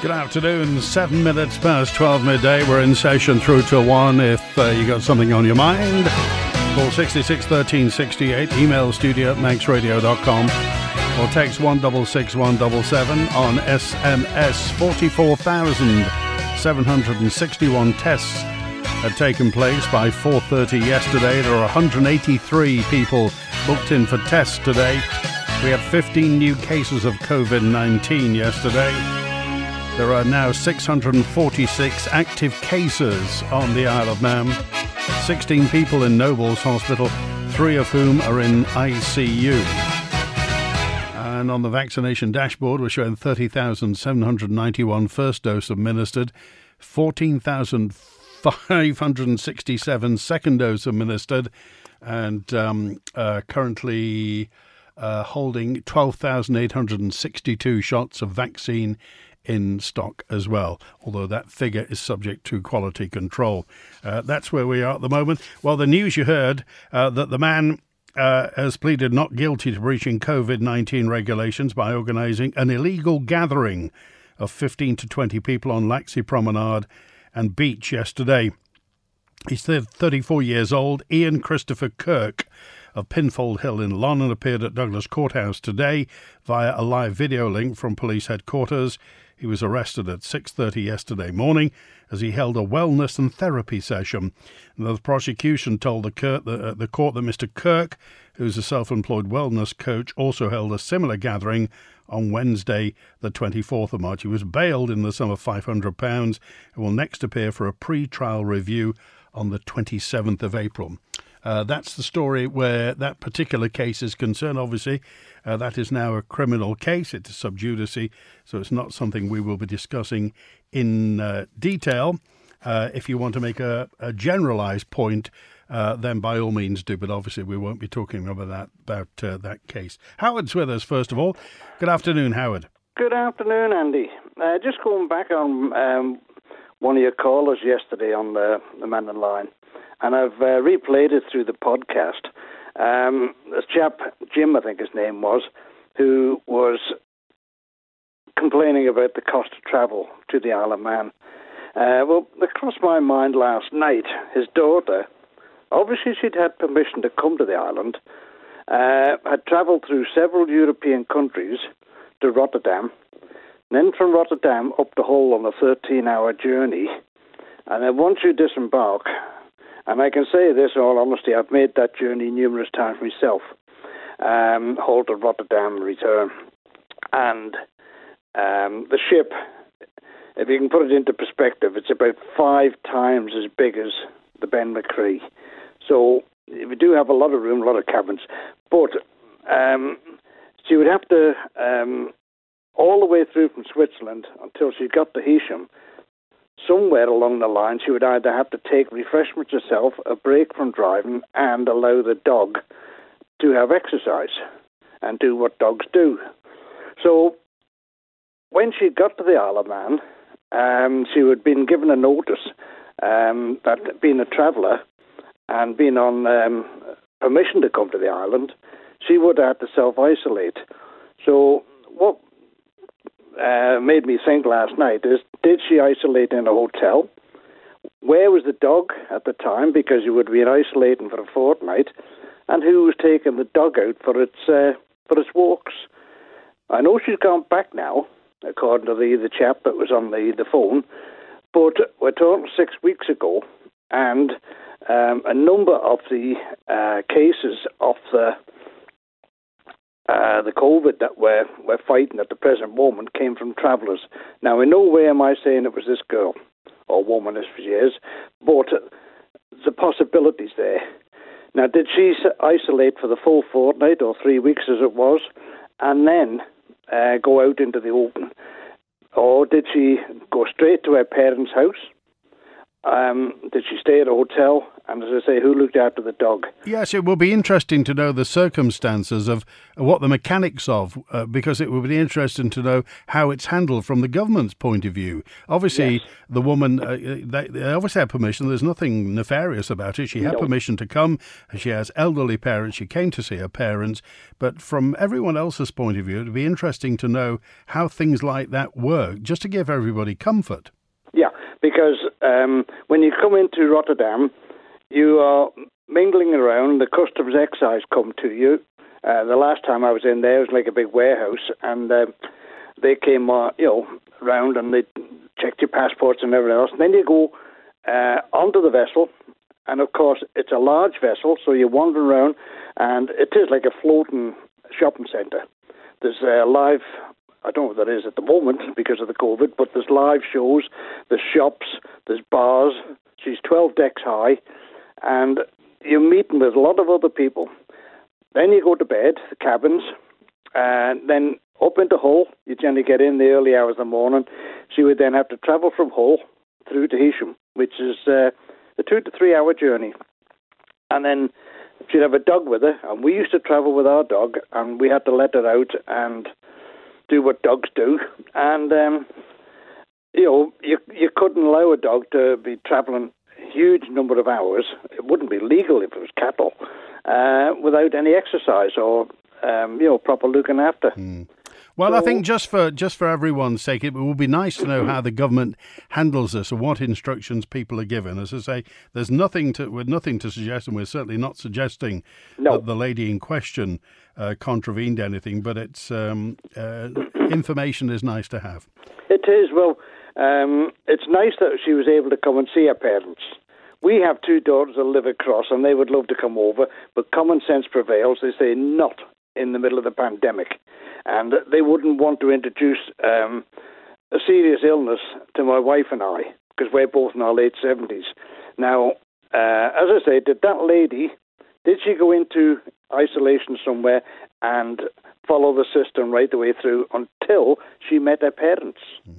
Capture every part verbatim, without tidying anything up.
Good afternoon, seven minutes past twelve midday. We're in session through to one. If uh, you got something on your mind, call sixty-six thirteen sixty-eight, email studio at manx radio dot com, or text one six six one seven seven on S M S. forty-four thousand seven hundred sixty-one tests had taken place by four thirty yesterday. There are one hundred eighty-three people booked in for tests today. We had fifteen new cases of covid nineteen yesterday. There are now six hundred forty-six active cases on the Isle of Man. sixteen people in Nobles Hospital, three of whom are in I C U. And on the vaccination dashboard, we're showing thirty thousand seven hundred ninety-one first dose administered, fourteen thousand five hundred sixty-seven second dose administered, and um, uh, currently uh, holding twelve thousand eight hundred sixty-two shots of vaccine in stock as well, although that figure is subject to quality control. Uh, that's where we are at the moment. Well, the news you heard, uh, that the man uh, has pleaded not guilty to breaching covid nineteen regulations by organising an illegal gathering of fifteen to twenty people on Laxey Promenade and Beach yesterday. He's thirty-four years old. Ian Christopher Kirk of Pinfold Hill in London appeared at Douglas Courthouse today via a live video link from police headquarters. He was arrested at six thirty yesterday morning as he held a wellness and therapy session. The prosecution told the, Kirk, the, uh, the court that Mister Kirk, who's a self-employed wellness coach, also held a similar gathering on Wednesday, the twenty-fourth of March. He was bailed in the sum of five hundred pounds and will next appear for a pre-trial review on the twenty-seventh of April. Uh, that's the story where that particular case is concerned. Obviously, uh, that is now a criminal case. It's sub judice, so it's not something we will be discussing in uh, detail. Uh, if you want to make a, a generalised point, uh, then by all means do. But obviously, we won't be talking about that about uh, that case. Howard's with us first of all. Good afternoon, Howard. Good afternoon, Andy. Uh, just going back on um, one of your callers yesterday on the, the man in line. And I've uh, replayed it through the podcast. Um, this chap, Jim, I think his name was, who was complaining about the cost of travel to the Isle of Man. Uh, well, it crossed my mind last night. His daughter, obviously she'd had permission to come to the island, uh, had travelled through several European countries to Rotterdam, then from Rotterdam up to Hull on a thirteen-hour journey. And then once you disembark, and I can say this in all honesty, I've made that journey numerous times myself, um, Hull to Rotterdam, return. And um, the ship, if you can put it into perspective, it's about five times as big as the Ben McCree. So we do have a lot of room, a lot of cabins. But um, she would have to, um, all the way through from Switzerland until she got to Heysham, somewhere along the line, she would either have to take refreshments herself, a break from driving, and allow the dog to have exercise and do what dogs do. So when she got to the Isle of Man, um, she had been given a notice um, that being a traveller and being on um, permission to come to the island, she would have to self-isolate. So what Uh, made me think last night is, did she isolate in a hotel? Where was the dog at the time? Because you would have been isolating for a fortnight. And who was taking the dog out for its uh, for its walks? I know she's gone back now, according to the, the chap that was on the, the phone. But we're talking six weeks ago, and um, a number of the uh, cases of the Uh, the COVID that we're, we're fighting at the present moment came from travellers. Now, in no way am I saying it was this girl or woman as she is, but the possibilities there. Now, did she isolate for the full fortnight or three weeks as it was, and then uh, go out into the open? Or did she go straight to her parents' house? Um, did she stay at a hotel And as I say, who looked after the dog? Yes, it will be interesting to know the circumstances of what the mechanics of, uh, because it will be interesting to know how it's handled from the government's point of view. Obviously, yes. the woman, uh, they, they obviously had permission. There's nothing nefarious about it. She had no. permission to come. She has elderly parents. She came to see her parents. But from everyone else's point of view, it would be interesting to know how things like that work, just to give everybody comfort. Yeah, because um, when you come into Rotterdam, you are mingling around. The customs excise come to you. Uh, the last time I was in there, it was like a big warehouse, and uh, they came, uh, you know, around and they checked your passports and everything else. And then you go uh, onto the vessel, and of course it's a large vessel, so you wander around, and it is like a floating shopping centre. There's uh, live. I don't know what that is at the moment because of the COVID, but there's live shows, there's shops, there's bars. She's twelve decks high, and you're meeting with a lot of other people. Then you go to bed, the cabins, and then up into Hull. You generally get in the early hours of the morning. She would then have to travel from Hull through to Heysham, which is uh, a two to three hour journey. And then she'd have a dog with her, and we used to travel with our dog, and we had to let her out and do what dogs do, and um, you know, you you couldn't allow a dog to be travelling a huge number of hours. It wouldn't be legal if it was cattle, uh, without any exercise or um, you know, proper looking after. Mm. Well, so, I think just for just for everyone's sake, it will be nice to know how the government handles this and what instructions people are given. As I say, there's nothing to we're nothing to suggest, and we're certainly not suggesting no. that the lady in question uh, contravened anything. But it's um, uh, information is nice to have. It is. Well, um, it's nice that she was able to come and see her parents. We have two daughters that live across, and they would love to come over, but common sense prevails. They say not in the middle of the pandemic. And they wouldn't want to introduce um, a serious illness to my wife and I, because we're both in our late seventies. Now, uh, as I say, did that lady, did she go into isolation somewhere and follow the system right the way through until she met her parents?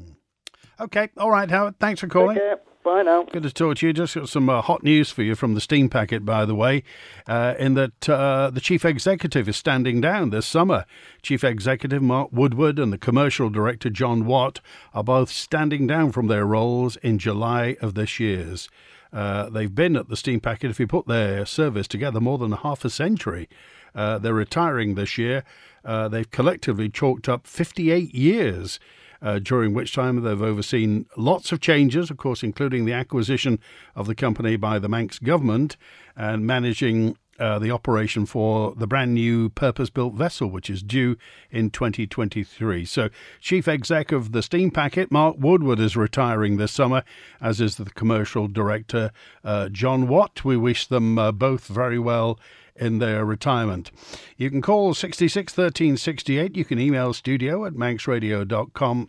Okay, all right, Howard, thanks for calling. Take care. Bye now. Good to talk to you. Just got some uh, hot news for you from the Steam Packet, by the way, uh, in that uh, the chief executive is standing down this summer. Chief executive Mark Woodward and the commercial director John Watt are both standing down from their roles in July of this year. Uh, they've been at the Steam Packet, if you put their service together, more than half a century. Uh, they're retiring this year. Uh, they've collectively chalked up fifty-eight years. Uh, during which time they've overseen lots of changes, of course, including the acquisition of the company by the Manx government and managing uh, the operation for the brand new purpose-built vessel, which is due in twenty twenty-three. So Chief Exec of the Steam Packet, Mark Woodward, is retiring this summer, as is the commercial director, uh, John Watt. We wish them uh, both very well in their retirement. You can call sixty-six thirteen sixty-eight. You can email studio at manx radio dot com.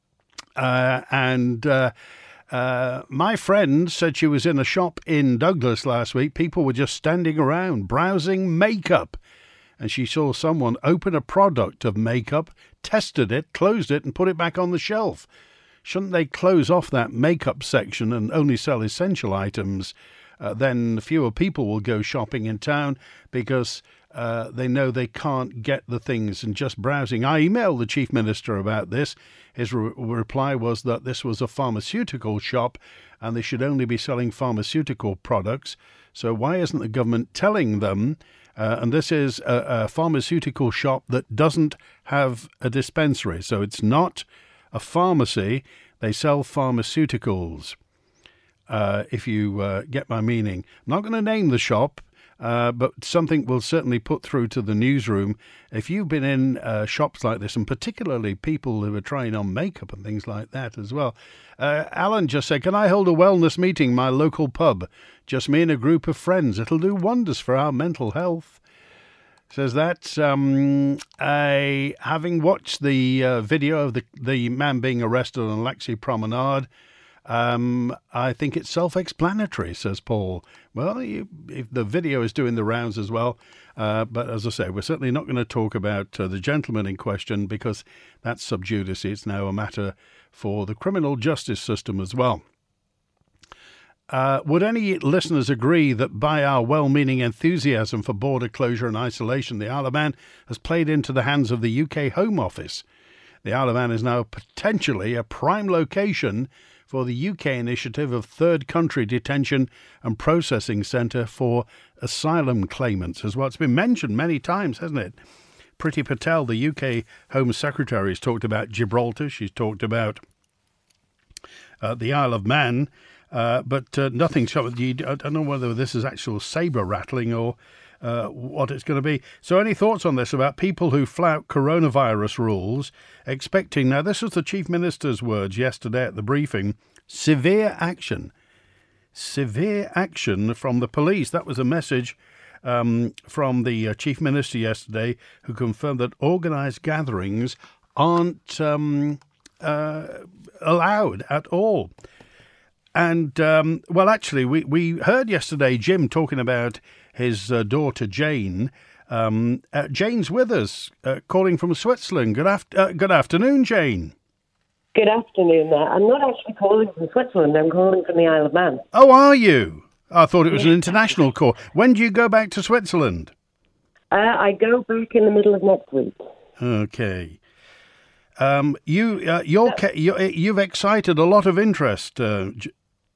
Uh, and uh, uh, my friend said she was in a shop in Douglas last week. People were just standing around browsing makeup. And she saw someone open a product of makeup, tested it, closed it, and put it back on the shelf. Shouldn't they close off that makeup section and only sell essential items? Uh, then fewer people will go shopping in town because uh, they know they can't get the things and just browsing. I emailed the Chief Minister about this. His re- reply was that this was a pharmaceutical shop and they should only be selling pharmaceutical products. So why isn't the government telling them? Uh, and this is a, a pharmaceutical shop that doesn't have a dispensary. So it's not a pharmacy. They sell pharmaceuticals. Uh, if you uh, get my meaning. I'm not going to name the shop, uh, but something will certainly put through to the newsroom. If you've been in uh, shops like this, and particularly people who are trying on makeup and things like that as well. Uh, Alan just said, can I hold a wellness meeting in my local pub? Just me and a group of friends. It'll do wonders for our mental health. Says that, um, I, having watched the uh, video of the, the man being arrested on Laxey Promenade, Um, I think it's self-explanatory, says Paul. Well, you, if the video is doing the rounds as well. Uh, but as I say, we're certainly not going to talk about uh, the gentleman in question because that's sub judice. It's now a matter for the criminal justice system as well. Uh, would any listeners agree that by our well-meaning enthusiasm for border closure and isolation, the Isle of Man has played into the hands of the U K Home Office? The Isle of Man is now potentially a prime location for the U K initiative of Third Country Detention and Processing Centre for Asylum Claimants, as well. It's been mentioned many times, hasn't it? Priti Patel, the U K Home Secretary, has talked about Gibraltar. She's talked about uh, the Isle of Man. Uh, but uh, nothing. I don't know whether this is actual sabre rattling or uh, what it's going to be. So, any thoughts on this about people who flout coronavirus rules, expecting? Now, this was the Chief Minister's words yesterday at the briefing. Severe action, severe action from the police. That was a message um, from the uh, Chief Minister yesterday, who confirmed that organised gatherings aren't um, uh, allowed at all. And, um, well, actually, we, we heard yesterday Jim talking about his uh, daughter, Jane. Um, uh, Jane's with us, uh, calling from Switzerland. Good, af- uh, good afternoon, Jane. Good afternoon, there. I'm not actually calling from Switzerland. I'm calling from the Isle of Man. Oh, are you? I thought it was an international call. When do you go back to Switzerland? Uh, I go back in the middle of next week. Okay. Um, you, uh, you're, ca- you, you've excited a lot of interest, uh, J-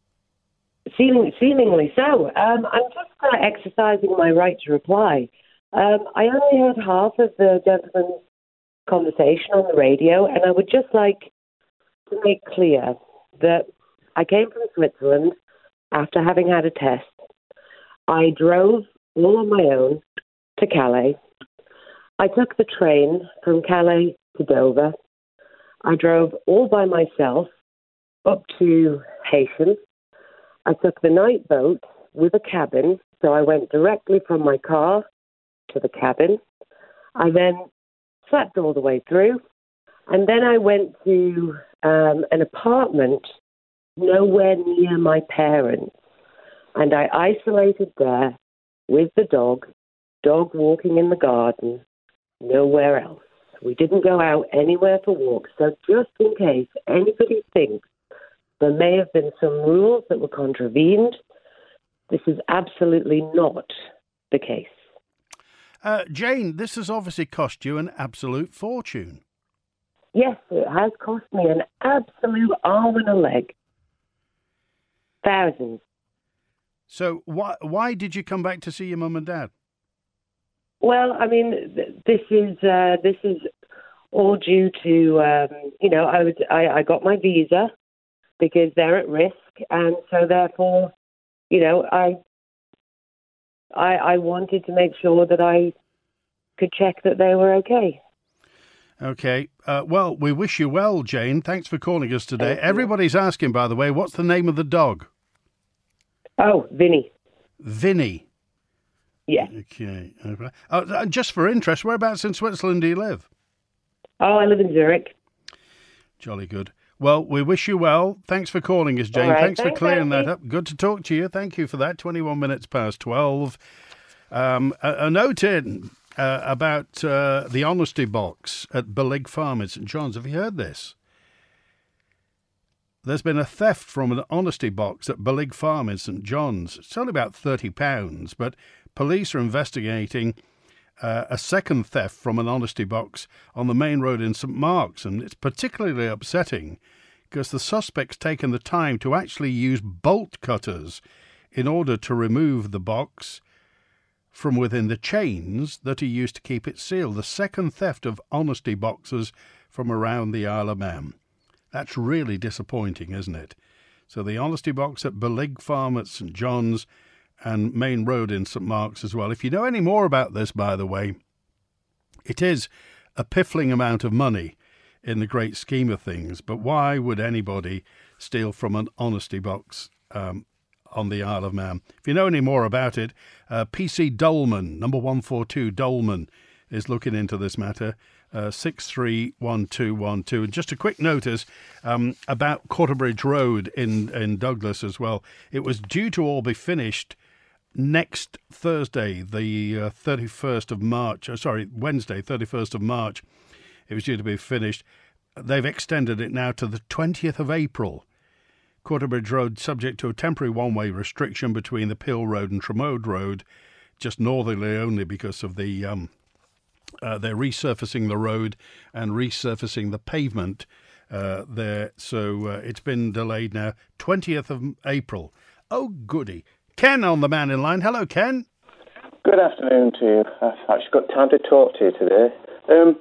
Seeming, seemingly so. Um, I'm just uh, exercising my right to reply. Um, I only heard half of the gentleman's conversation on the radio, and I would just like to make clear that I came from Switzerland after having had a test. I drove all on my own to Calais. I took the train from Calais to Dover. I drove all by myself up to Haitian. I took the night boat with a cabin, so I went directly from my car to the cabin. I then slept all the way through, and then I went to um, an apartment nowhere near my parents, and I isolated there with the dog, dog walking in the garden, nowhere else. We didn't go out anywhere for walks, so just in case anybody thinks there may have been some rules that were contravened, this is absolutely not the case. Uh, Jane, this has obviously cost you an absolute fortune. Yes, it has cost me an absolute arm and a leg. Thousands. So why why did you come back to see your mum and dad? Well, I mean, th- this is uh, this is all due to um, you know I was I, I got my visa because they're at risk, and so therefore, you know, I I, I wanted to make sure that I could check that they were okay. Okay. Uh, well, we wish you well, Jane. Thanks for calling us today. Everybody's asking, by the way, what's the name of the dog? Oh, Vinny. Vinny. Yeah. Okay. Uh, just for interest, whereabouts in Switzerland do you live? Oh, I live in Zurich. Jolly good. Well, we wish you well. Thanks for calling us, Jane. Right, thanks, thanks for clearing Andy. that up. Good to talk to you. Thank you for that. twenty-one minutes past twelve. Um, a, a note in uh, about uh, the honesty box at Belig Farm in St John's. Have you heard this? There's been a theft from an honesty box at Belig Farm in St John's. It's only about thirty pounds, but police are investigating uh, a second theft from an honesty box on the main road in St Mark's. And it's particularly upsetting because the suspect's taken the time to actually use bolt cutters in order to remove the box from within the chains that he used to keep it sealed. The second theft of honesty boxes from around the Isle of Man. That's really disappointing, isn't it? So the honesty box at Belig Farm at St John's and Main Road in St Mark's as well. If you know any more about this, by the way, it is a piffling amount of money in the great scheme of things. But why would anybody steal from an honesty box um, on the Isle of Man? If you know any more about it, uh, P C Dolman, number one four two Dolman, is looking into this matter. Uh, six three one two one two. And just a quick notice um, about Quarterbridge Road in, in Douglas as well. It was due to all be finished next Thursday, the uh, thirty-first of March. Oh, sorry, Wednesday, thirty-first of March. It was due to be finished. They've extended it now to the twentieth of April Quarterbridge Road, subject to a temporary one-way restriction between the Peel Road and Tremode Road, just northerly only because of the um, uh, they're resurfacing the road and resurfacing the pavement uh, there. So uh, it's been delayed now, twentieth of April. Oh, goody. Ken on the man in line. Hello, Ken. Good afternoon to you. I've actually got time to talk to you today. Um,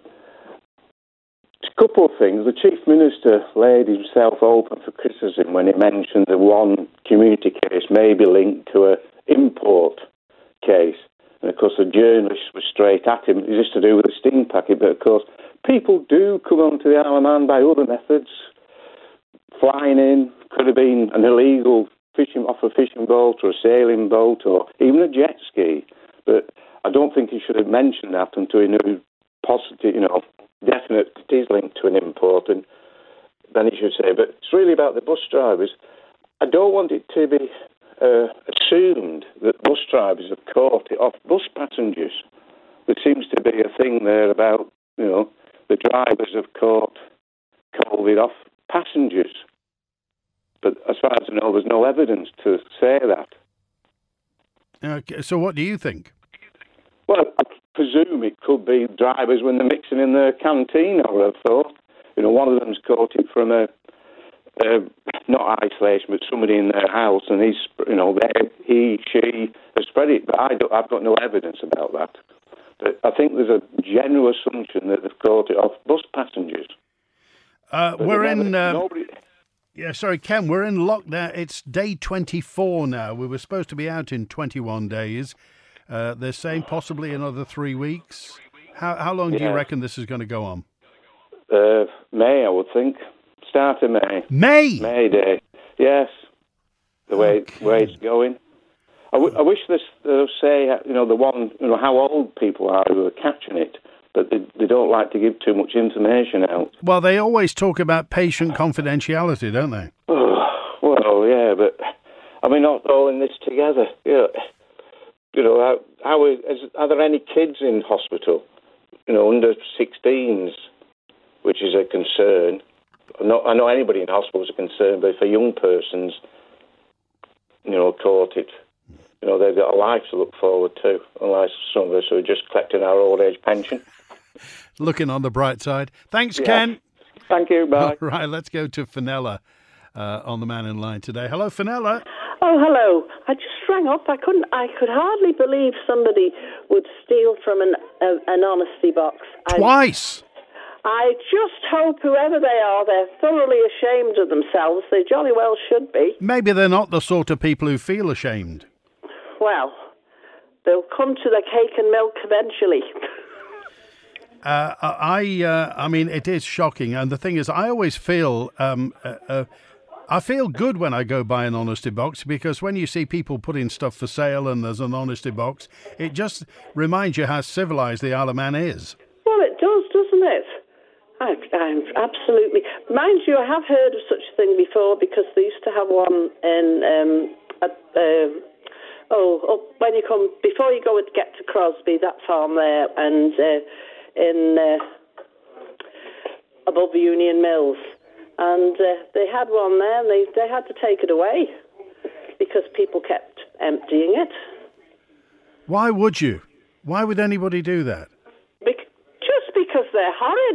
a couple of things. The Chief Minister laid himself open for criticism when he mentioned that one community case may be linked to an import case. And, of course, the journalist was straight at him. It's just to do with the sting packet. But, of course, people do come onto the Isle of Man by other methods. Flying in could have been an illegal fishing off a fishing boat or a sailing boat or even a jet ski. But I don't think he should have mentioned that until he knew positive, you know, definite it is linked to an import, and then he should say. But it's really about the bus drivers. I don't want it to be uh, assumed that bus drivers have caught it off bus passengers. There seems to be a thing there about, you know, the drivers have caught COVID off passengers. But as far as I know, there's no evidence to say that. Okay, so what do you think? Well, I presume it could be drivers when they're mixing in their canteen, I would have thought. You know, one of them's caught it from a, a not isolation, but somebody in their house, and he's, you know, they, he, she has spread it. But I don't, I've got no evidence about that. But I think there's a general assumption that they've caught it off bus passengers. Uh, we're never, in... Um... Nobody... Yeah, sorry, Ken, we're in lockdown. It's day twenty-four now. We were supposed to be out in twenty-one days. Uh, they're saying possibly another three weeks. How how long yeah. do you reckon this is going to go on? Uh, May, I would think. Start of May. May? May Day. Yes. The way, okay. way it's going. I, w- I wish this, they'll say, you know, the one, you know, how old people are who are catching it. But they, they don't like to give too much information out. Well, they always talk about patient confidentiality, don't they? Oh, well, yeah, but I mean, not all in this together. You know, you know how, how is, are there any kids in hospital? You know, under sixteens, which is a concern. Not, I know anybody in hospital is a concern, but if a young person's, you know, caught it, you know, they've got a life to look forward to, unlike some of us who are just collecting our old age pension. Looking on the bright side. Thanks, yeah. Ken. Thank you. Bye. All right, let's go to Fenella uh, on the man in line today. Hello, Fenella. Oh, hello. I just rang up. I couldn't. I could hardly believe somebody would steal from an uh, an honesty box. Twice. I, I just hope whoever they are, they're thoroughly ashamed of themselves. They jolly well should be. Maybe they're not the sort of people who feel ashamed. Well, they'll come to the cake and milk eventually. Uh, I, uh, I mean, it is shocking, and the thing is, I always feel, um, uh, uh, I feel good when I go by an honesty box, because when you see people putting stuff for sale and there's an honesty box, it just reminds you how civilised the Isle of Man is. Well, it does, doesn't it? I, I'm absolutely. Mind you, I have heard of such a thing before, because they used to have one in. Um, at, uh, oh, up when you come before you go and get to Crosby, that farm there, and. Uh, in uh, above the Union Mills, and uh, they had one there, and they, they had to take it away because people kept emptying it. Why would you? Why would anybody do that? Be- just because they're horrid.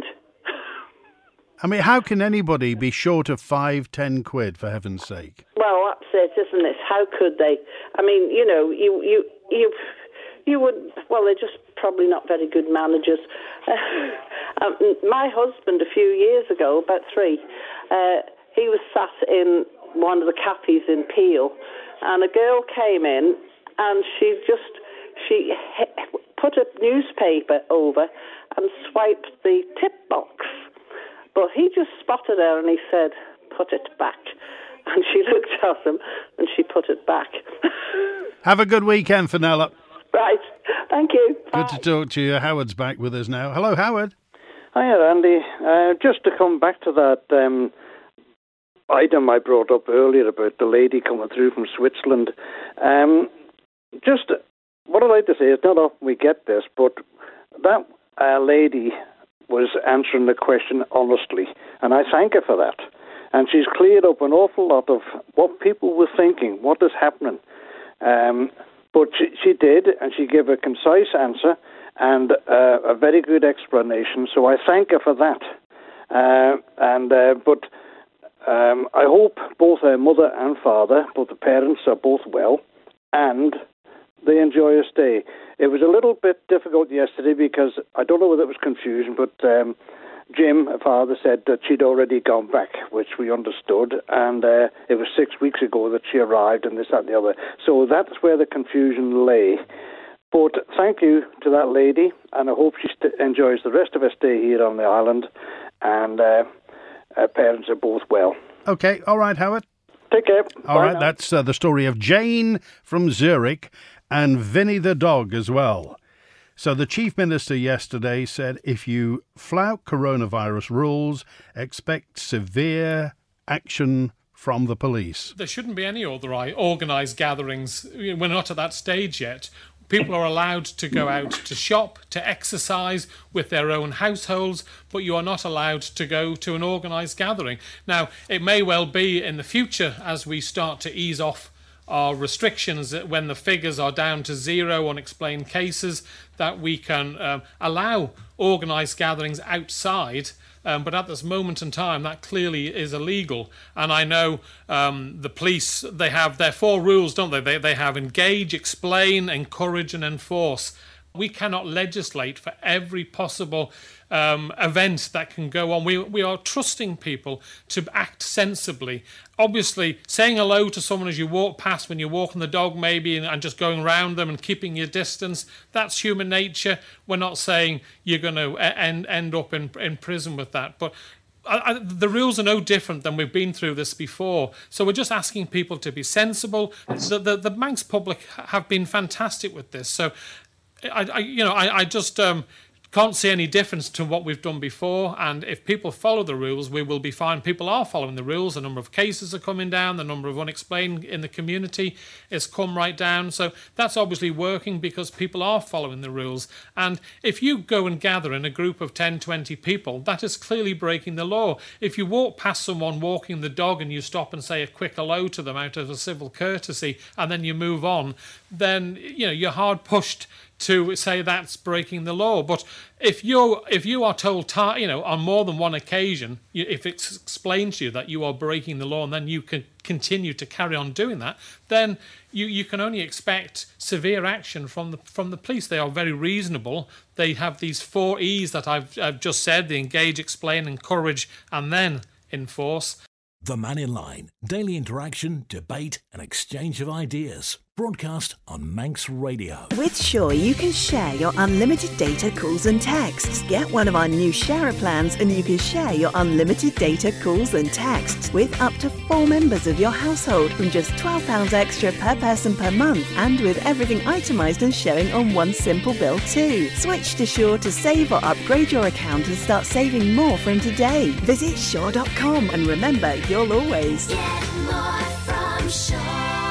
I mean, how can anybody be short of five, ten quid, for heaven's sake? Well, that's it, isn't it? How could they? I mean, you know, you you you you would. Well, they're just probably not very good managers. Uh, um, my husband, a few years ago, about three, uh, he was sat in one of the cafes in Peel, and a girl came in, and she just she he- put a newspaper over and swiped the tip box. But he just spotted her and he said, "Put it back." And she looked at him and she put it back. Have a good weekend, Fenella. Right. Thank you. Bye. Good to talk to you. Howard's back with us now. Hello, Howard. Hiya, Andy. Uh, just to come back to that um, item I brought up earlier about the lady coming through from Switzerland. Um, just what I'd like to say is not often we get this, but that uh, lady was answering the question honestly, and I thank her for that. And she's cleared up an awful lot of what people were thinking, what is happening. Um, but she, she did, and she gave a concise answer and uh, a very good explanation, so I thank her for that. Uh, and uh, But um, I hope both her mother and father, both the parents, are both well, and they enjoy a stay. It was a little bit difficult yesterday because I don't know whether it was confusion, but um, Jim, her father, said that she'd already gone back, which we understood, and uh, it was six weeks ago that she arrived, and this, that, and the other. So that's where the confusion lay. But thank you to that lady, and I hope she st- enjoys the rest of her stay here on the island, and uh, her parents are both well. Okay, all right, Howard. Take care. All Bye right, now. that's uh, the story of Jane from Zurich and Vinny the dog as well. So the Chief Minister yesterday said if you flout coronavirus rules, expect severe action from the police. There shouldn't be any other organised gatherings. We're not at that stage yet. People are allowed to go out to shop, to exercise with their own households, but you are not allowed to go to an organised gathering. Now, it may well be in the future, as we start to ease off our restrictions, when the figures are down to zero unexplained cases, that we can um, allow organised gatherings outside. Um, but at this moment in time, that clearly is illegal. And I know um, the police, they have their four rules, don't they? they? They have engage, explain, encourage and enforce. We cannot legislate for every possible um, event that can go on. We, we are trusting people to act sensibly. Obviously, saying hello to someone as you walk past, when you're walking the dog maybe, and, and just going around them and keeping your distance, that's human nature. We're not saying you're going to end, end up in, in prison with that. But I, I, the rules are no different than we've been through this before. So we're just asking people to be sensible. The, the, the Manx public have been fantastic with this. So I, I, you know, I, I just um, can't see any difference to what we've done before. And if people follow the rules, we will be fine. People are following the rules. The number of cases are coming down. The number of unexplained in the community has come right down. So that's obviously working because people are following the rules. And if you go and gather in a group of ten, twenty people, that is clearly breaking the law. If you walk past someone walking the dog and you stop and say a quick hello to them out of a civil courtesy and then you move on, then you know you're hard pushed to say that's breaking the law. But if you if you are told, you know, on more than one occasion, if it's explained to you that you are breaking the law, and then you can continue to carry on doing that, then you, you can only expect severe action from the from the police. They are very reasonable. They have these four E's that I've, I've just said: the engage, explain, encourage, and then enforce. The Man in Line. Daily interaction, debate and exchange of ideas. Broadcast on Manx Radio. With Shaw, you can share your unlimited data, calls and texts. Get one of our new sharer plans and you can share your unlimited data, calls and texts with up to four members of your household from just twelve pounds extra per person per month, and with everything itemised and showing on one simple bill too. Switch to Shaw to save or upgrade your account and start saving more from today. Visit shaw dot com and remember, you'll always get more from Shaw.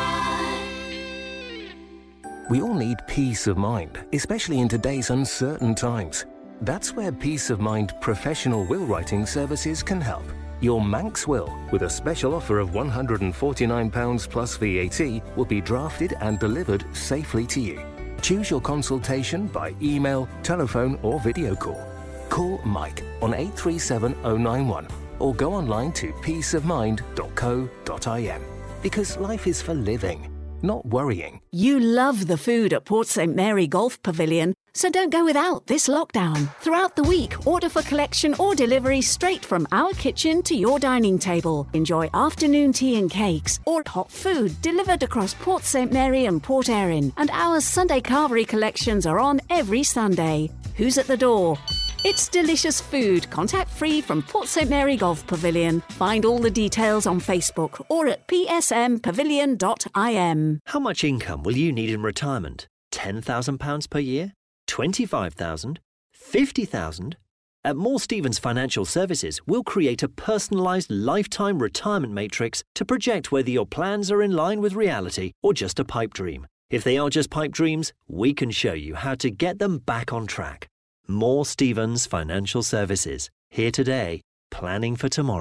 We all need peace of mind, especially in today's uncertain times. That's where Peace of Mind professional will writing services can help. Your Manx will, with a special offer of one hundred forty-nine pounds plus V A T, will be drafted and delivered safely to you. Choose your consultation by email, telephone or video call. Call Mike on eight three seven oh nine one or go online to peace of mind dot co dot I N. Because life is for living, not worrying. You love the food at Port Saint Mary Golf Pavilion, so don't go without this lockdown. Throughout the week, order for collection or delivery straight from our kitchen to your dining table. Enjoy afternoon tea and cakes or hot food delivered across Port Saint Mary and Port Erin. And our Sunday carvery collections are on every Sunday. Who's at the door? It's delicious food, contact-free from Port Saint Mary Golf Pavilion. Find all the details on Facebook or at p s m pavilion dot i m. How much income will you need in retirement? ten thousand pounds per year? twenty-five thousand pounds? fifty thousand pounds? At Moore Stephens Financial Services, we'll create a personalised lifetime retirement matrix to project whether your plans are in line with reality or just a pipe dream. If they are just pipe dreams, we can show you how to get them back on track. Moore Stephens Financial Services. Here today, planning for tomorrow.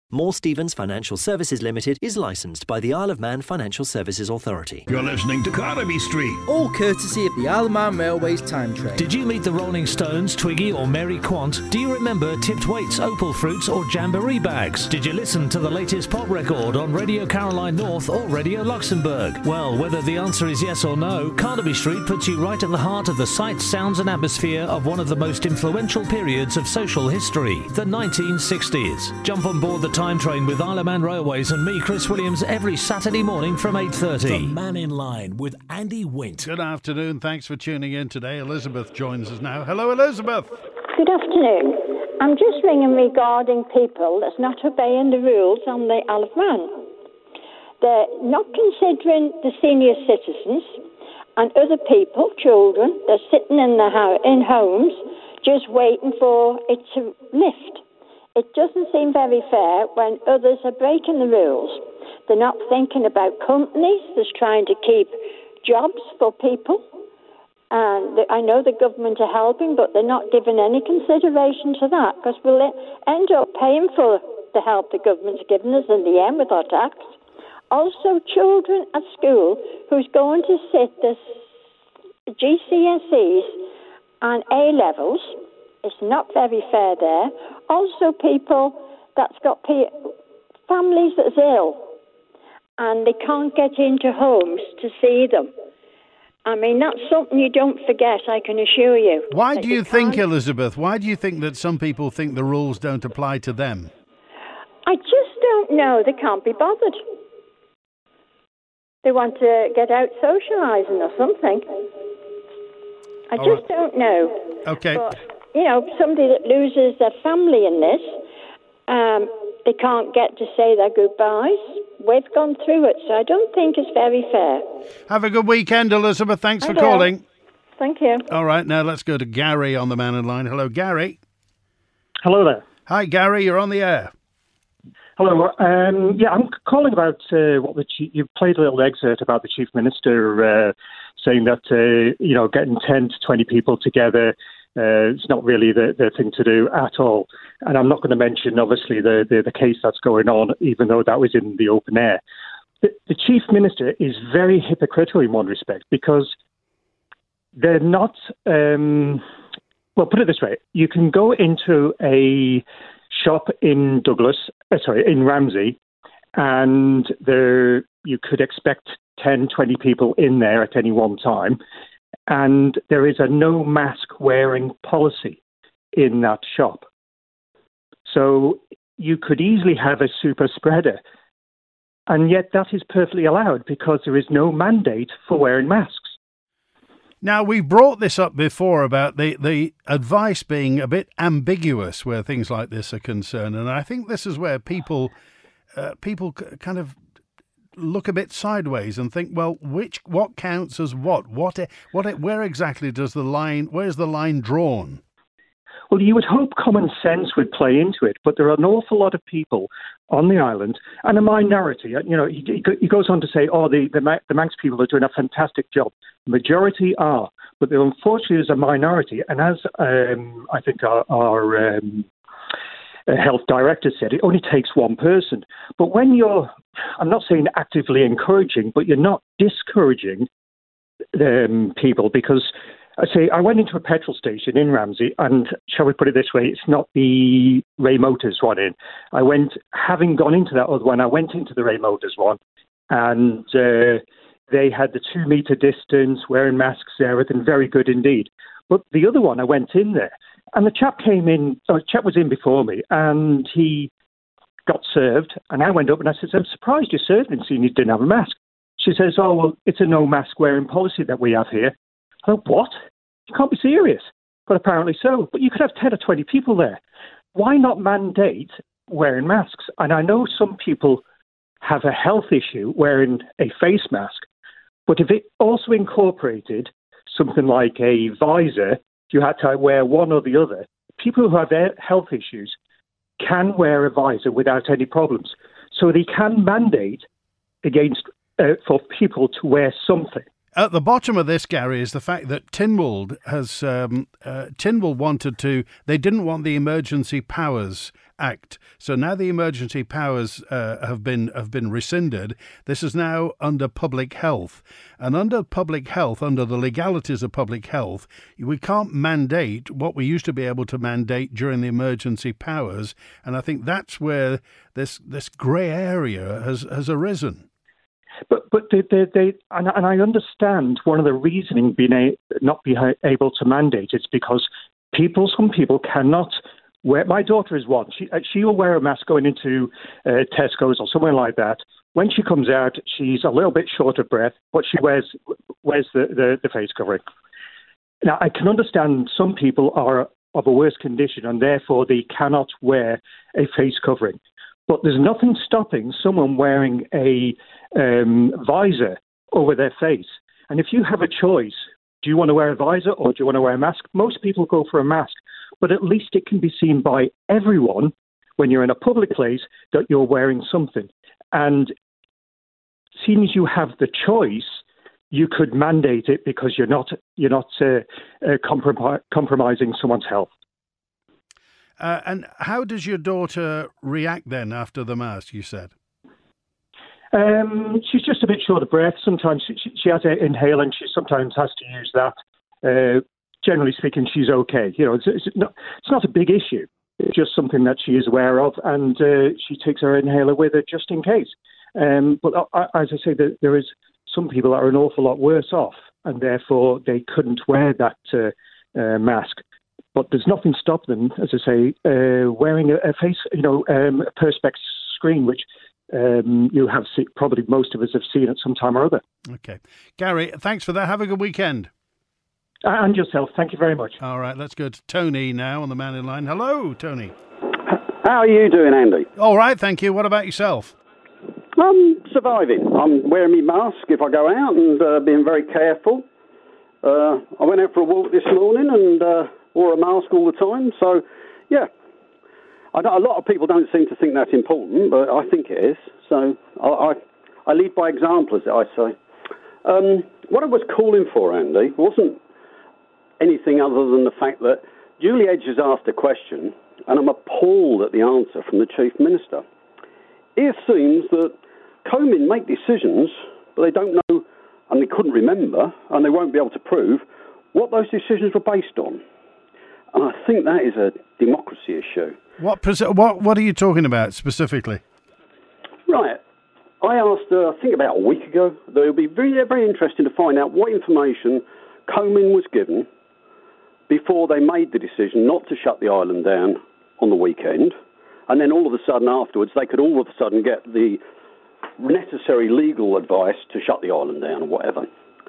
Moore Stevens Financial Services Limited is licensed by the Isle of Man Financial Services Authority. You're listening to Carnaby Street. All courtesy of the Isle of Man Railways time train. Did you meet the Rolling Stones, Twiggy or Mary Quant? Do you remember tipped weights, opal fruits or jamboree bags? Did you listen to the latest pop record on Radio Caroline North or Radio Luxembourg? Well, whether the answer is yes or no, Carnaby Street puts you right at the heart of the sights, sounds and atmosphere of one of the most influential periods of social history, the nineteen sixties. Jump on board the time train with Isle of Man Railways and me, Chris Williams, every Saturday morning from eight thirty. The Man in Line with Andy Wint. Good afternoon. Thanks for tuning in today. Elizabeth joins us now. Hello, Elizabeth. Good afternoon. I'm just ringing regarding people that's not obeying the rules on the Isle of Man. They're not considering the senior citizens and other people, children. They're sitting in the ho- in homes just waiting for it to lift. It doesn't seem very fair when others are breaking the rules. They're not thinking about companies that's trying to keep jobs for people. And the, I know the government are helping, but they're not giving any consideration to that because we'll end up paying for the help the government's given us in the end with our tax. Also, children at school who's going to sit the G C S Es and A levels. It's not very fair there. Also, people that's got pe- families that's ill and they can't get into homes to see them. I mean, that's something you don't forget, I can assure you. Why do you, you think, Elizabeth, why do you think that some people think the rules don't apply to them? I just don't know. They can't be bothered. They want to get out socialising or something. I All just right. don't know. Okay. But, you know, somebody that loses their family in this, um, they can't get to say their goodbyes. We've gone through it, so I don't think it's very fair. Have a good weekend, Elizabeth. Thanks I for will. calling. Thank you. All right, now let's go to Gary on the Man in Line. Hello, Gary. Hello there. Hi, Gary. You're on the air. Hello. Um, yeah, I'm calling about uh, what the chief, you played a little excerpt about the Chief Minister uh, saying that, uh, you know, getting ten to twenty people together uh, is not really the, the thing to do at all. And I'm not going to mention, obviously, the, the, the case that's going on, even though that was in the open air. The, the Chief Minister is very hypocritical in one respect because they're not, um, well, put it this way. You can go into a shop in Douglas, uh, sorry, in Ramsey, and there you could expect ten, twenty people in there at any one time, and there is a no mask wearing policy in that shop. So you could easily have a super spreader, and yet that is perfectly allowed because there is no mandate for wearing masks. Now, we brought this up before about the, the advice being a bit ambiguous where things like this are concerned. And I think this is where people uh, people c- kind of look a bit sideways and think, well, which what counts as what? What what where exactly does the line, where's the line drawn? Well, you would hope common sense would play into it, but there are an awful lot of people on the island, and a minority. You know, he, he goes on to say, oh, the, the, the Manx people are doing a fantastic job. The majority are, but there unfortunately is a minority, and as um, I think our, our um, health director said, it only takes one person. But when you're, I'm not saying actively encouraging, but you're not discouraging um, people because... I say I went into a petrol station in Ramsey, and shall we put it this way, it's not the Ray Motors one in. I went, having gone into that other one, I went into the Ray Motors one, and uh, they had the two metre distance, wearing masks, everything very good indeed. But the other one, I went in there, and the chap came in, oh, the chap was in before me, and he got served, and I went up and I said, I'm surprised you served and seeing you didn't have a mask. She says, oh, well, it's a no mask wearing policy that we have here. I thought, what? You can't be serious. But apparently so. But you could have ten or twenty people there. Why not mandate wearing masks? And I know some people have a health issue wearing a face mask, but if it also incorporated something like a visor, you had to wear one or the other. People who have health issues can wear a visor without any problems. So they can mandate against uh, for people to wear something. At the bottom of this, Gary, is the fact that Tynwald has um, uh, Tynwald wanted to. They didn't want the emergency powers Act. So now the emergency powers uh, have been have been rescinded. This is now under public health. And under public health, under the legalities of public health, we can't mandate what we used to be able to mandate during the emergency powers. And I think that's where this this grey area has, has arisen. But but they, they, they and, and I understand one of the reasoning being a, not being able to mandate is because people, some people cannot wear. My daughter is one. She she will wear a mask going into uh, Tesco's or somewhere like that. When she comes out, she's a little bit short of breath, but she wears wears the, the, the face covering. Now I can understand some people are of a worse condition and therefore they cannot wear a face covering. But there's nothing stopping someone wearing a um, visor over their face. And if you have a choice, do you want to wear a visor or do you want to wear a mask? Most people go for a mask, but at least it can be seen by everyone when you're in a public place that you're wearing something. And seeing as you have the choice, you could mandate it because you're not you're not uh, uh, comprom- compromising someone's health. Uh, and how does your daughter react then after the mask, you said? Um, she's just a bit short of breath. Sometimes she, she, she has an inhaler and she sometimes has to use that. Uh, generally speaking, she's okay. You know, it's, it's, not, it's not a big issue. It's just something that she is aware of, and uh, she takes her inhaler with her just in case. Um, but uh, as I say, there, there is some people that are an awful lot worse off, and therefore they couldn't wear that uh, uh, mask. But there's nothing stopping them, as I say, uh, wearing a, a face, you know, um, a perspex screen, which um, you have seen, probably most of us have seen at some time or other. Okay. Gary, thanks for that. Have a good weekend. And yourself. Thank you very much. All right, let's go to Tony now on the man in line. Hello, Tony. How are you doing, Andy? All right, thank you. What about yourself? I'm surviving. I'm wearing my mask if I go out and uh, being very careful. Uh, I went out for a walk this morning and uh, wore a mask all the time. So, yeah, I know a lot of people don't seem to think that's important, but I think it is. So I, I, I lead by example, as I say. Um, what I was calling for, Andy, wasn't anything other than the fact that Julie Edge has asked a question, and I'm appalled at the answer from the Chief Minister. It seems that Comyn make decisions, but they don't know, and they couldn't remember, and they won't be able to prove what those decisions were based on. And I think that is a democracy issue. What what what are you talking about specifically? Right. I asked, uh, I think about a week ago, that it would be very, very interesting to find out what information Comyn was given before they made the decision not to shut the island down on the weekend. And then all of a sudden afterwards, they could all of a sudden get the necessary legal advice to shut the island down or whatever.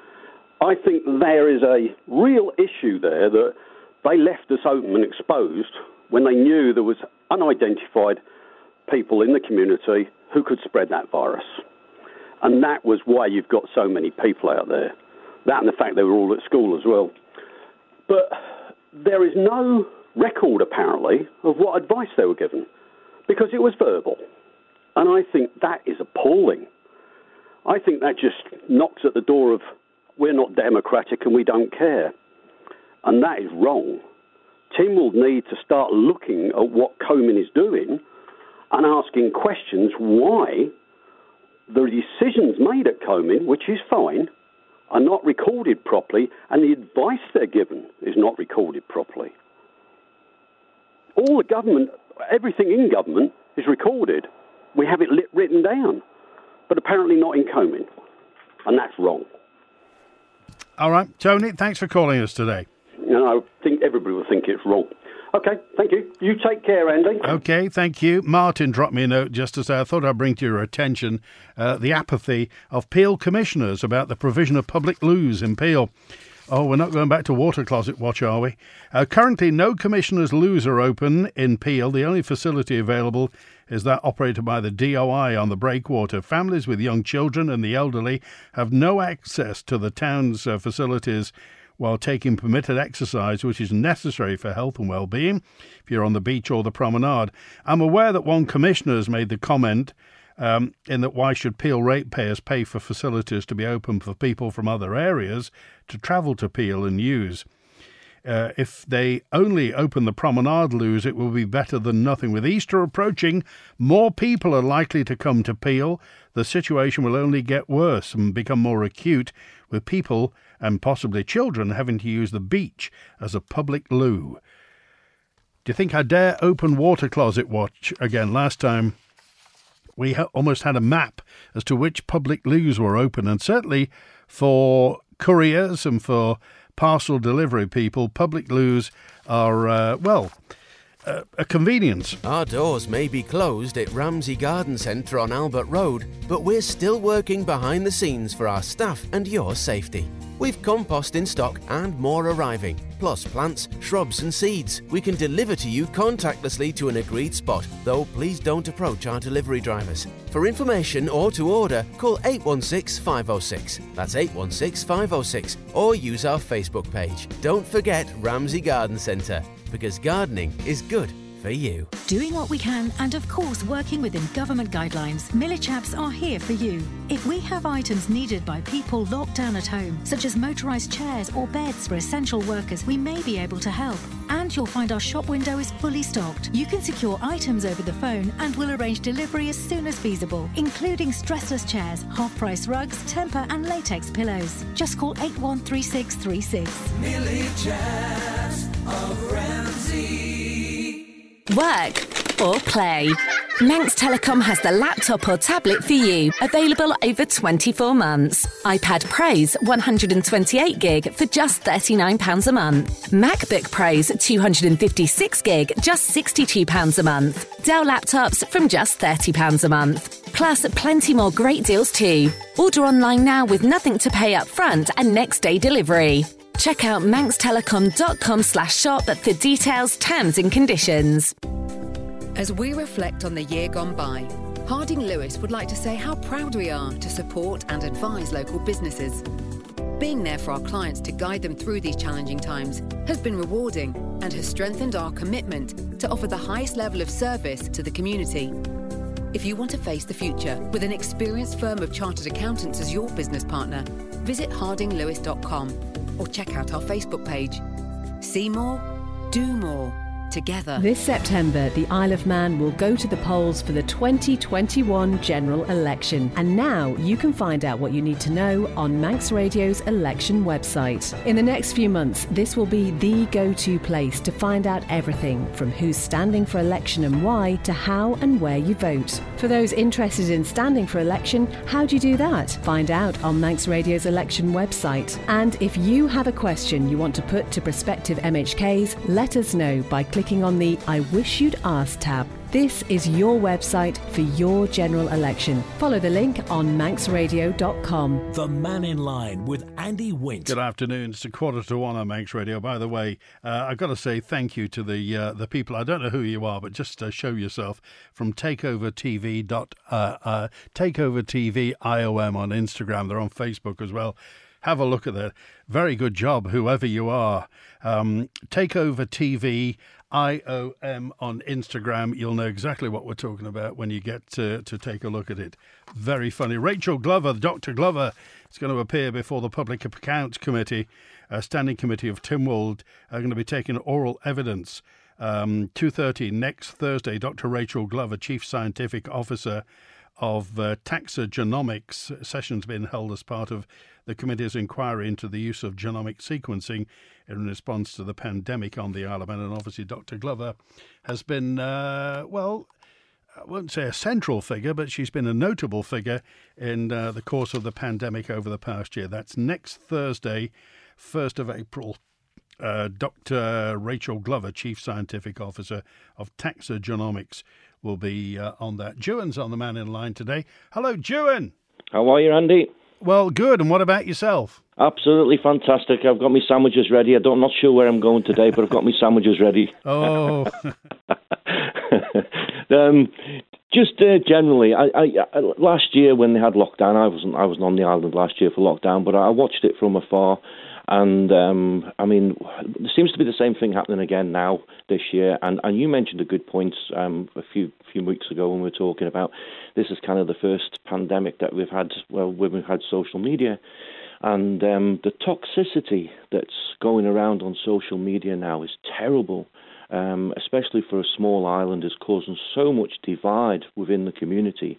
I think there is a real issue there that they left us open and exposed when they knew there was unidentified people in the community who could spread that virus. And that was why you've got so many people out there. That and the fact they were all at school as well. But there is no record, apparently, of what advice they were given, because it was verbal. And I think that is appalling. I think that just knocks at the door of, we're not democratic and we don't care. And that is wrong. Tim will need to start looking at what Comyn is doing and asking questions why the decisions made at Comyn, which is fine, are not recorded properly, and the advice they're given is not recorded properly. All the government, everything in government is recorded. We have it lit, written down, but apparently not in Comyn, and that's wrong. All right, Tony, thanks for calling us today. And I think everybody will think it's wrong. Okay, thank you. You take care, Andy. Okay, thank you. Martin dropped me a note just to say I thought I'd bring to your attention uh, the apathy of Peel commissioners about the provision of public loos in Peel. Oh, we're not going back to water closet watch, are we? Uh, currently, no commissioners' loos are open in Peel. The only facility available is that operated by the D O I on the breakwater. Families with young children and the elderly have no access to the town's uh, facilities while taking permitted exercise, which is necessary for health and well-being, if you're on the beach or the promenade. I'm aware that one commissioner has made the comment um, in that why should Peel ratepayers pay for facilities to be open for people from other areas to travel to Peel and use? Uh, if they only open the promenade loos, it will be better than nothing. With Easter approaching, more people are likely to come to Peel. The situation will only get worse and become more acute, with people and possibly children having to use the beach as a public loo. Do you think I dare open Water Closet Watch again? Last time we ha- almost had a map as to which public loos were open, and certainly for couriers and for parcel delivery people, public loos are, uh, well, uh, a convenience. Our doors may be closed at Ramsey Garden Centre on Albert Road, but we're still working behind the scenes for our staff and your safety. We've compost in stock and more arriving, plus plants, shrubs and seeds. We can deliver to you contactlessly to an agreed spot, though please don't approach our delivery drivers. For information or to order, call eight one six, five oh six. That's eight one six, five oh six, or use our Facebook page. Don't forget Ramsey Garden Centre, because gardening is good for you. Doing what we can and of course working within government guidelines, Millichaps are here for you. If we have items needed by people locked down at home, such as motorised chairs or beds for essential workers, we may be able to help. And you'll find our shop window is fully stocked. You can secure items over the phone and we'll arrange delivery as soon as feasible, including stressless chairs, half-price rugs, temper and latex pillows. Just call eight one three six three six. Millichaps of Ramsey. Work or play? Manx Telecom has the laptop or tablet for you, available over twenty-four months. iPad Pros one hundred twenty-eight gig for just thirty-nine pounds a month. MacBook Pros two hundred fifty-six gig, just sixty-two pounds a month. Dell laptops from just thirty pounds a month. Plus, plenty more great deals too. Order online now with nothing to pay up front and next day delivery. Check out manxtelecom.com slash shop for details, terms and conditions. As we reflect on the year gone by, Harding Lewis would like to say how proud we are to support and advise local businesses. Being there for our clients to guide them through these challenging times has been rewarding and has strengthened our commitment to offer the highest level of service to the community. If you want to face the future with an experienced firm of chartered accountants as your business partner, visit harding lewis dot com. or check out our Facebook page. See more, do more, together. This September, the Isle of Man will go to the polls for the twenty twenty-one general election. And now you can find out what you need to know on Manx Radio's election website. In the next few months, this will be the go-to place to find out everything from who's standing for election and why to how and where you vote. For those interested in standing for election, how do you do that? Find out on Manx Radio's election website. And if you have a question you want to put to prospective M H Ks, let us know by clicking on the I Wish You'd Ask tab. This is your website for your general election. Follow the link on manx radio dot com. The Man in Line with Andy Wint. Good afternoon. It's a quarter to one on Manx Radio. By the way, uh, I've got to say thank you to the uh, the people. I don't know who you are, but just uh, show yourself from Takeover T V dot uh, uh, Takeover T V I O M on Instagram. They're on Facebook as well. Have a look at that. Very good job, whoever you are. Um, Takeover T V I O M on Instagram. You'll know exactly what we're talking about when you get to, to take a look at it. Very funny. Rachel Glover, Doctor Glover, is going to appear before the Public Accounts Committee, a standing committee of Tynwald, are going to be taking oral evidence. Um, two thirty next Thursday, Doctor Rachel Glover, Chief Scientific Officer of uh, Taxogenomics, sessions being held as part of the committee's inquiry into the use of genomic sequencing in response to the pandemic on the Isle of Man. And obviously Doctor Glover has been, uh, well, I won't say a central figure, but she's been a notable figure in uh, the course of the pandemic over the past year. That's next Thursday, first of April. Uh, Doctor Rachel Glover, Chief Scientific Officer of Taxogenomics, will be uh, on that. Juan's on the Man in Line today. Hello, Juan. How are you, Andy? Well, good. And what about yourself? Absolutely fantastic. I've got my sandwiches ready. I don't, I'm not sure where I'm going today, but I've got my sandwiches ready. Oh. um, just uh, generally, I, I, I, last year when they had lockdown, I wasn't. I wasn't on the island last year for lockdown, but I watched it from afar. And, um, I mean, there seems to be the same thing happening again now this year. And, and you mentioned a good point um, a few few weeks ago when we were talking about this is kind of the first pandemic that we've had, well, when we've had social media. And um, the toxicity that's going around on social media now is terrible, um, especially for a small island, is causing so much divide within the community.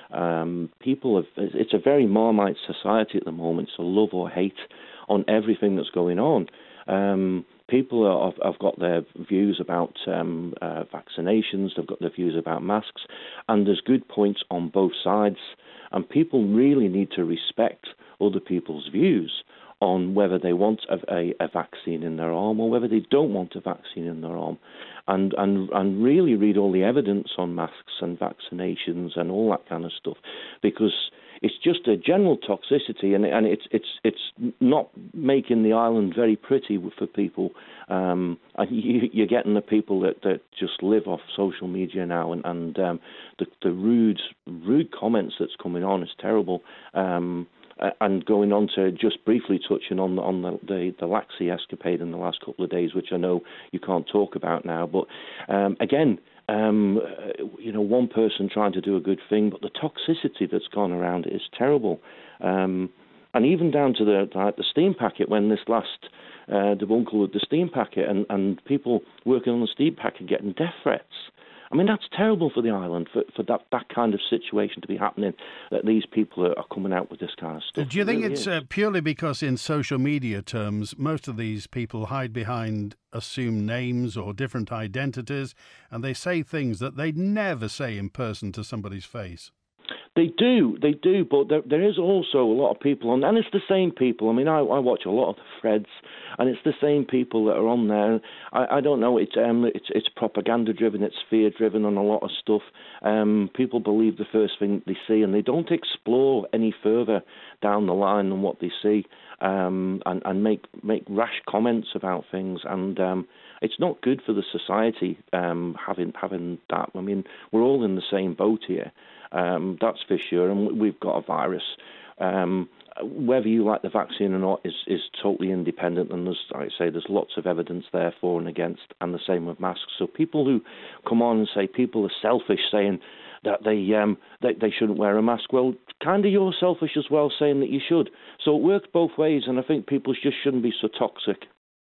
Um, people have, it's a very Marmite society at the moment. It's a love or hate on everything that's going on. Um, people are, have, have got their views about um, uh, vaccinations, they've got their views about masks, and there's good points on both sides. And people really need to respect other people's views on whether they want a, a, a vaccine in their arm or whether they don't want a vaccine in their arm, and, and, and really read all the evidence on masks and vaccinations and all that kind of stuff, because it's just a general toxicity, and and it's it's it's not making the island very pretty for people. Um, and you, you're getting the people that, that just live off social media now, and and um, the the rude rude comments that's coming on is terrible. Um, and going on to just briefly touching on the, on the, the the Laxey escapade in the last couple of days, which I know you can't talk about now, but um, again. Um, you know, one person trying to do a good thing, but the toxicity that's gone around it is terrible. Um, and even down to the like the steam packet, when this last uh, debuncle with the steam packet and, and people working on the steam packet getting death threats. I mean, that's terrible for the island, for, for that, that kind of situation to be happening, that these people are, are coming out with this kind of stuff. Do you think it really it's uh, purely because in social media terms, most of these people hide behind assumed names or different identities, and they say things that they'd never say in person to somebody's face? They do, they do, but there, there is also a lot of people on, and it's the same people. I mean, I, I watch a lot of the threads, and it's the same people that are on there. I, I don't know, it's um, it's it's propaganda driven, it's fear driven on a lot of stuff. Um, people believe the first thing they see, and they don't explore any further down the line than what they see, um, and and make make rash comments about things, and um, it's not good for the society um, having having that. I mean, we're all in the same boat here. Um, that's for sure, and we've got a virus. Um, whether you like the vaccine or not is, is totally independent, and there's, like I say, there's lots of evidence there for and against, and the same with masks. So people who come on and say people are selfish, saying that they um, they, they shouldn't wear a mask, well, kind of you're selfish as well, saying that you should. So it works both ways, and I think people just shouldn't be so toxic.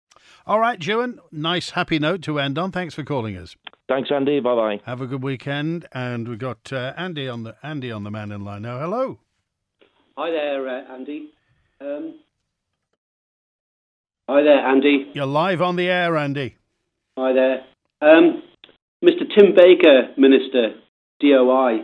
All right, Ewan, nice happy note to end on. Thanks for calling us. Thanks, Andy. Bye bye. Have a good weekend, and we've got uh, Andy on the Andy on the man in line now. Hello. Hi there, uh, Andy. Um, hi there, Andy. You're live on the air, Andy. Hi there, um, Mister Tim Baker, Minister, D O I.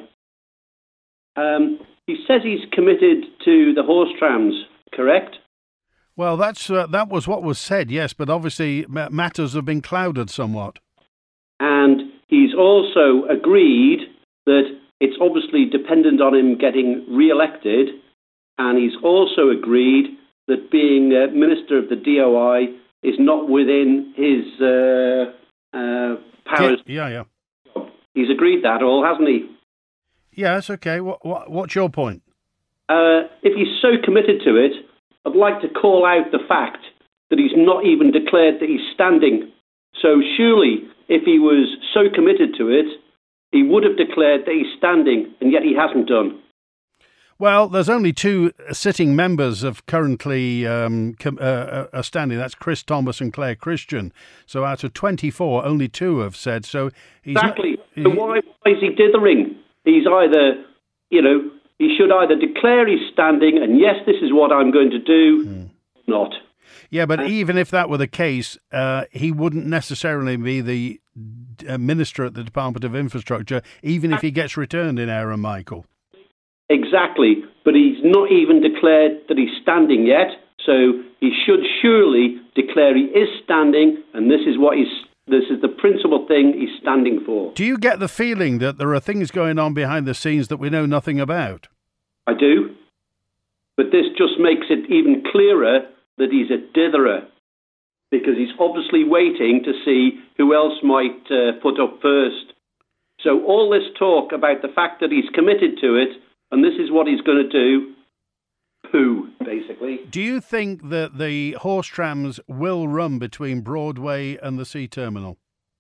Um, he says he's committed to the horse trams, correct? Well, that's uh, that was what was said, yes, but obviously matters have been clouded somewhat. And he's also agreed that it's obviously dependent on him getting re-elected, and he's also agreed that being uh, Minister of the D O I is not within his uh, uh, powers. Yeah, yeah. He's agreed that all, hasn't he? Yes, okay. What, what, what's your point? Uh, if he's so committed to it, I'd like to call out the fact that he's not even declared that he's standing. So surely, if he was so committed to it, he would have declared that he's standing, and yet he hasn't done. Well, there's only two sitting members of currently um, com- uh, uh, standing. That's Chris Thomas and Claire Christian. So out of twenty-four, only two have said. So he's exactly. Not, he, so why, why is he dithering? He's either, you know, he should either declare he's standing, and yes, this is what I'm going to do, hmm. not. Yeah, but even if that were the case, uh, he wouldn't necessarily be the uh, minister at the Department of Infrastructure, even if he gets returned in Aaron Michael. Exactly, but he's not even declared that he's standing yet, so he should surely declare he is standing, and this is what he's. This is the principal thing he's standing for. Do you get the feeling that there are things going on behind the scenes that we know nothing about? I do, but this just makes it even clearer that he's a ditherer, because he's obviously waiting to see who else might uh, put up first. So all this talk about the fact that he's committed to it, and this is what he's going to do, poo, basically. Do you think that the horse trams will run between Broadway and the sea terminal?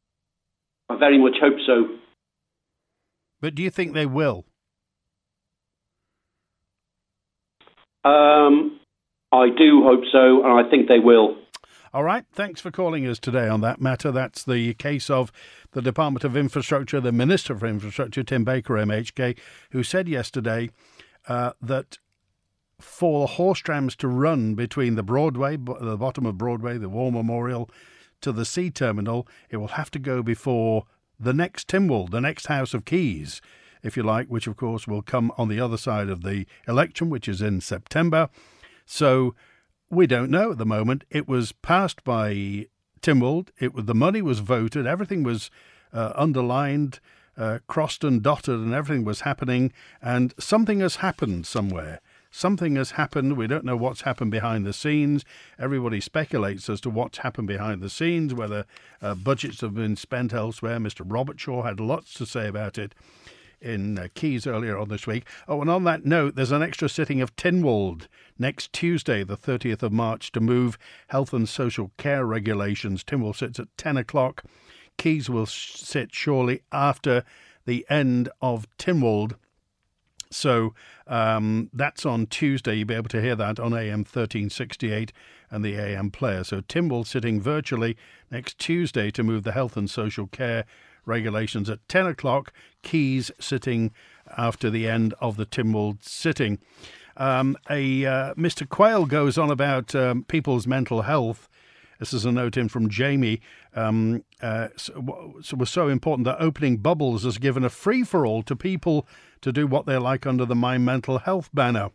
I very much hope so. But do you think they will? Um... I do hope so, and I think they will. All right, thanks for calling us today on that matter. That's the case of the Department of Infrastructure, the Minister for Infrastructure, Tim Baker, M H K, who said yesterday uh, that for the horse trams to run between the Broadway, the bottom of Broadway, the War Memorial, to the Sea Terminal, it will have to go before the next Tynwald, the next House of Keys, if you like, which of course will come on the other side of the election, which is in September. So we don't know at the moment. It was passed by Tynwald. It was, the money was voted. Everything was uh, underlined, uh, crossed and dotted, and everything was happening. And something has happened somewhere. Something has happened. We don't know what's happened behind the scenes. Everybody speculates as to what's happened behind the scenes, whether uh, budgets have been spent elsewhere. Mister Robert Shaw had lots to say about it in uh, Keys earlier on this week. Oh, and on that note, there's an extra sitting of Tynwald next Tuesday, the thirtieth of March, to move health and social care regulations. Tynwald sits at ten o'clock. Keys will sit shortly after the end of Tynwald. So um, that's on Tuesday. You'll be able to hear that on A M thirteen sixty-eight and the A M player. So Tynwald sitting virtually next Tuesday to move the health and social care regulations at ten o'clock. Keys sitting after the end of the Tynwald sitting. Um, a uh, Mister Quayle goes on about um, people's mental health. This is a note in from Jamie. Um, uh, so, so it was so important that opening Bubbles has given a free-for-all to people to do what they like under the My Mental Health banner.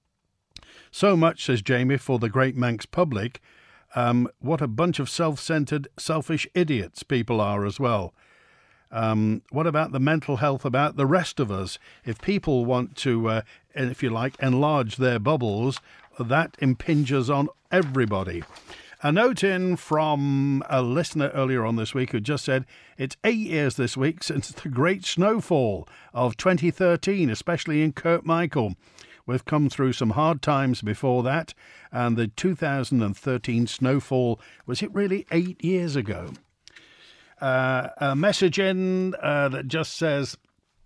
So much, says Jamie, for the great Manx public. Um, what a bunch of self-centred, selfish idiots people are as well. Um, what about the mental health about the rest of us? If people want to, uh, if you like, enlarge their bubbles, that impinges on everybody. A note in from a listener earlier on this week who just said it's eight years this week since the great snowfall of twenty thirteen, especially in Kirkmichael. We've come through some hard times before that, and the two thousand thirteen snowfall, was it really eight years ago? Uh, a message in uh, that just says,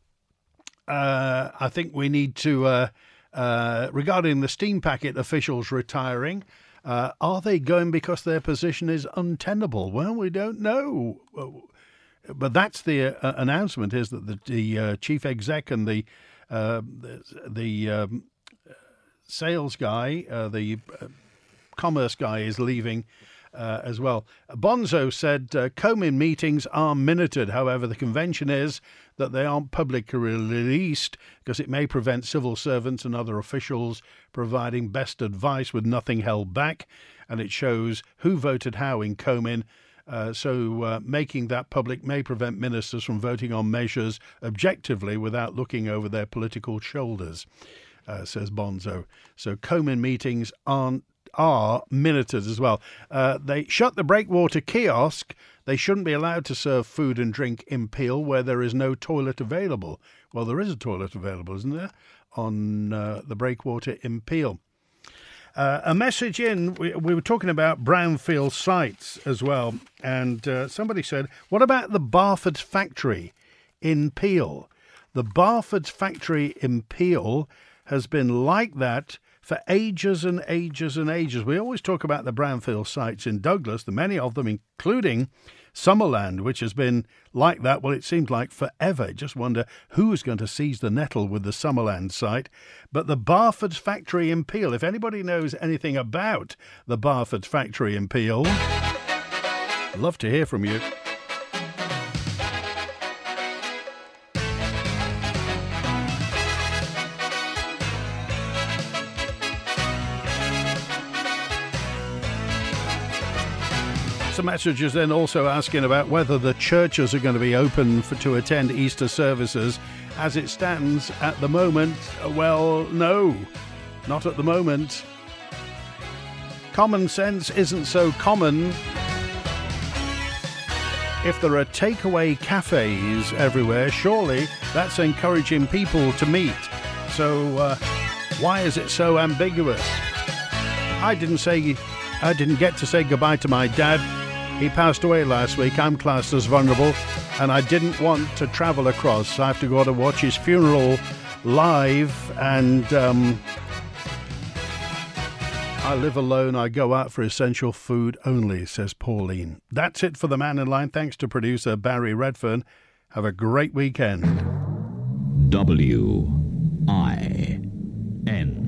uh, I think we need to, uh, uh, regarding the steam packet officials retiring, Uh, are they going because their position is untenable? Well, we don't know. But that's the uh, announcement, is that the, the uh, chief exec and the uh, the, the um, sales guy, uh, the uh, commerce guy is leaving uh, as well. Bonzo said uh, Comin meetings are minuted. However, the convention is that they aren't publicly released because it may prevent civil servants and other officials providing best advice with nothing held back. And it shows who voted how in Comin. Uh, so uh, making that public may prevent ministers from voting on measures objectively without looking over their political shoulders, uh, says Bonzo. So Comin meetings aren't are minuted as well. Uh, they shut the breakwater kiosk. They shouldn't be allowed to serve food and drink in Peel where there is no toilet available. Well, there is a toilet available, isn't there, on uh, the breakwater in Peel. Uh, a message in, we, we were talking about brownfield sites as well, and uh, somebody said, what about the Barford factory in Peel? The Barford factory in Peel has been like that for ages and ages and ages. We always talk about the brownfield sites in Douglas, the many of them, including Summerland, which has been like that, well, it seems like forever. Just wonder who's going to seize the nettle with the Summerland site. But the Barford factory in Peel, if anybody knows anything about the Barford factory in Peel, I'd love to hear from you. Some messages then also asking about whether the churches are going to be open for, to attend Easter services. As it stands at the moment, well, no, not at the moment. Common sense isn't so common. If there are takeaway cafes everywhere, surely that's encouraging people to meet. So uh, why is it so ambiguous? I didn't say, I didn't get to say goodbye to my dad. He passed away last week. I'm classed as vulnerable, and I didn't want to travel across. I have to go to watch his funeral live, and um, I live alone. I go out for essential food only, says Pauline. That's it for the Man in Line. Thanks to producer Barry Redfern. Have a great weekend. W I N